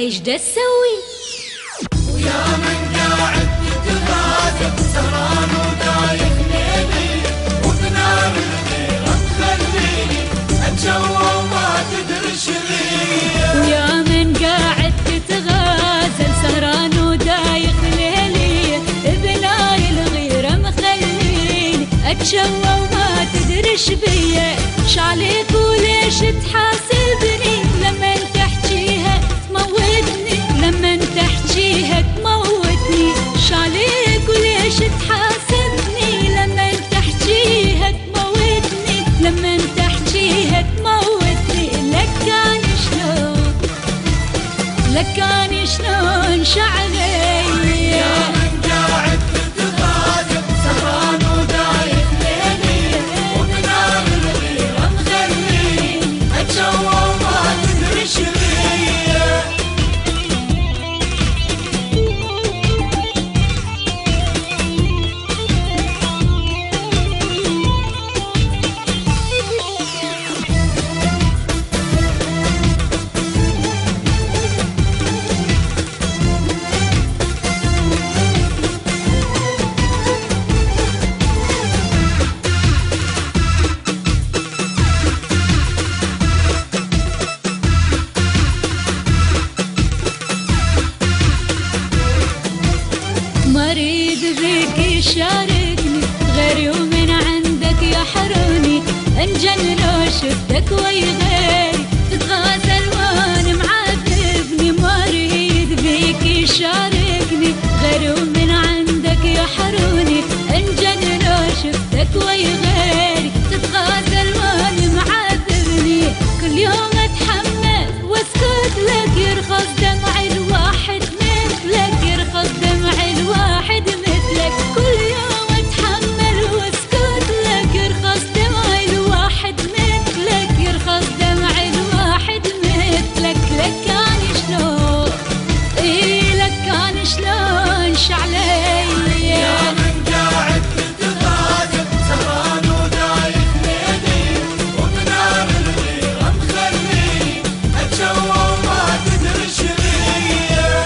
ايش دا تسوي؟ ويا من قاعد تتغازل سهران ودايخ ليلي وبنار الغيرة مخليني اتجوى وما تدري ايش بيا. ويا من قاعد تتغازل سهران ودايخ ليلي بنار الغيرة مخليني اتجوى وما تدري ايش بيا. شعليك وليش تحاسبني لما تحجيها تموتني، لما تحجيها تموتني. شعليك وليش تحاسبني لما تحجيها تموتني، لما تحجيها تموتني. لكاني شلون، لكاني شلون شعلي. يا من قاعد تتغازل سهران ودايخ ليلي وبنار الغيرة مخليني اتجوى وما تدري ايش بيا. مريض بيك يشاركني غيري ومن عندك يحروني. انجن لو شفتك وي غيري تتغازل وانا معاتبني. مريض بيك يشاركني غيري ومن عندك يحروني. انجن لو شفتك وي غيري تتغازل وانا معاتبني. كل يوم اتحمل واسكت لك يرخص دمعي الواحد مثلك، يرخص دمعي الواحد مثلك. كل يوم اتحمل واسكت لك يرخص دمعي الواحد مثلك، يرخص دمعي الواحد مثلك. لكاني شلون، اي لكاني شلون شعلي. يا من قاعد تتغازل سهران ودايخ ليلي وبنار الغيرة مخليني اتجوى وما تدري ايش بيا.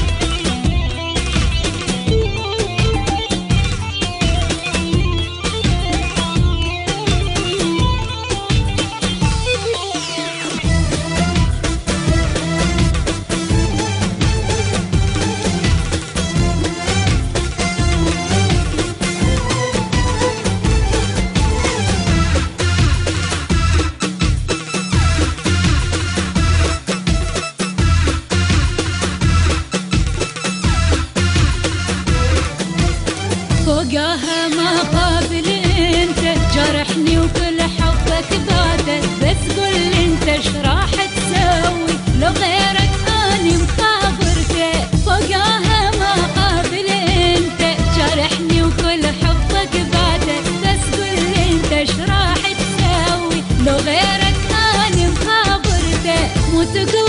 فوقها ما قابل انت جرحني وكل حبك باتت. بس قول انت ايش راح تسوي لو غيرك اني مخابرته. فوقها ما قابل انت جرحني وكل حبك باتت. بس قول انت ايش راح تسوي لو غيرك اني مخابرته. مو تقول